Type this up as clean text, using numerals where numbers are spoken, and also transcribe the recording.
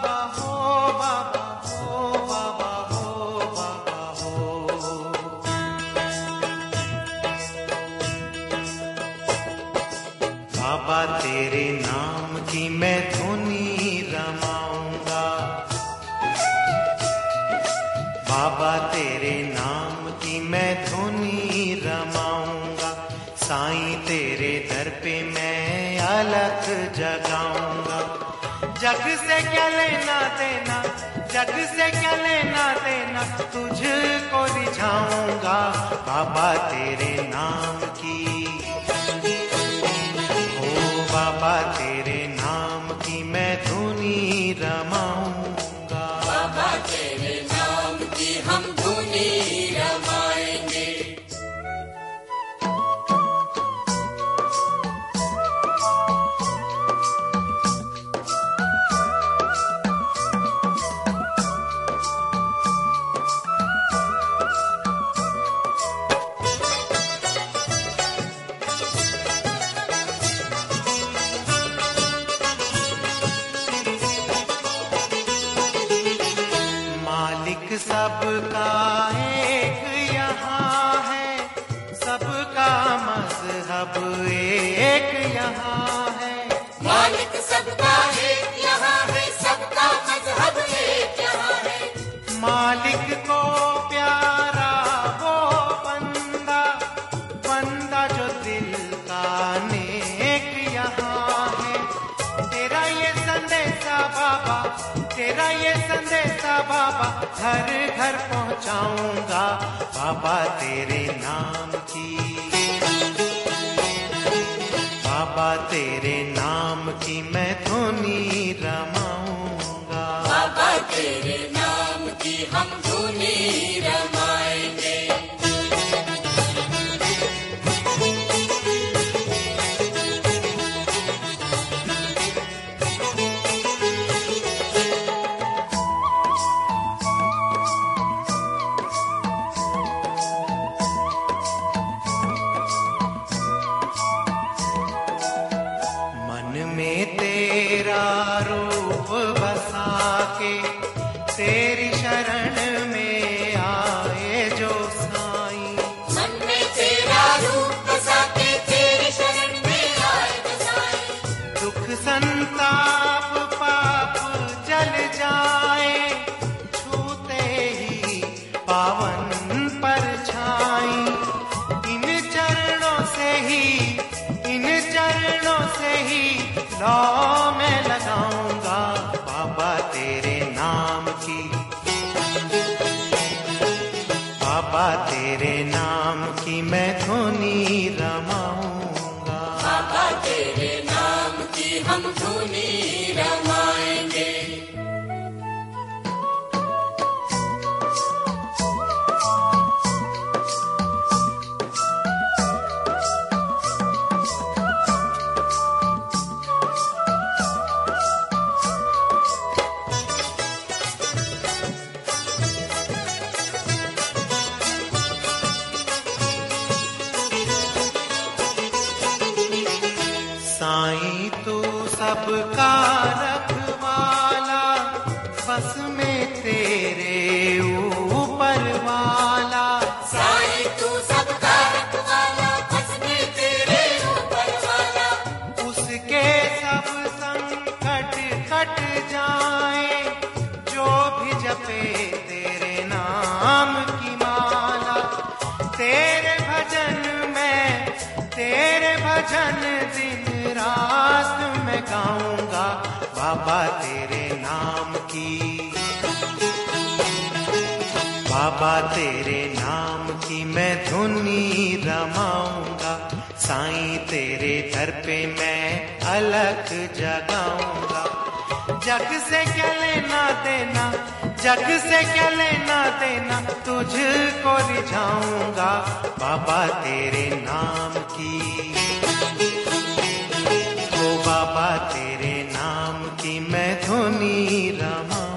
हो बाबा हो बाबा हो बाबा हो। बाबा तेरे नाम की मैं धुनी रमाऊंगा, बाबा तेरे नाम की मैं धुनी रमाऊंगा, साईं तेरे दर पे मैं अलख जगाऊंगा। जग से क्या लेना देना, जग से क्या लेना देना, तुझको रिझाऊंगा बाबा तेरे नाम की, ओ बाबा तेरे नाम की मैं धुनी रमाऊंगा। बाबा तेरे नाम की हम धुनी रमाएंगे। मालिक सबका एक यहाँ है, सबका मजहब एक यहाँ है। मालिक सबका एक यहाँ है, सबका मजहब एक यहाँ है। मालिक को प्यारा वो बंदा, बंदा जो दिल का नेक यहाँ है। तेरा ये संदेशा बाबा, तेरा ये संदेशा बाबा, घर घर पहुँचाऊंगा बाबा तेरे नाम की, बाबा तेरे नाम की मैं धुनी रमाऊंगा। बाबा तेरे नाम की हम धुनी रमाएंगे। में तेरा रूप बसा के, तेरी शरण में आए जो साईं। मन में तेरा रूप बसा के, तेरी शरण में आए जो साईं। दुख संताप पाप जल जाए, छूते ही पावन परछाई। इन चरणों से ही, इन चरणों से ही लौ मैं लगाऊंगा बाबा तेरे नाम की, बाबा तेरे नाम की मैं धुनी रमाऊंगा। बाबा तेरे नाम की हम धुनी रमाएंगे। साईं तू सबका रखवाला, बस में तेरे ऊपर वाला। साईं तू सबका रखवाला, बस में तेरे ऊपर वाला। उसके सब संकट कट जाए, जो भी जपे तेरे नाम की माला। तेरे भजन में, तेरे भजन दिन रात में गाऊंगा बाबा तेरे नाम की, बाबा तेरे नाम की मैं धुनी रमाऊंगा। साईं तेरे दर पे मैं अलख जगाऊंगा। जग से क्या लेना देना, जग से क्या लेना देना, तुझको रिझाऊंगा बाबा तेरे नाम की, ओ बाबा तेरे नाम की मैं धुनी रमा।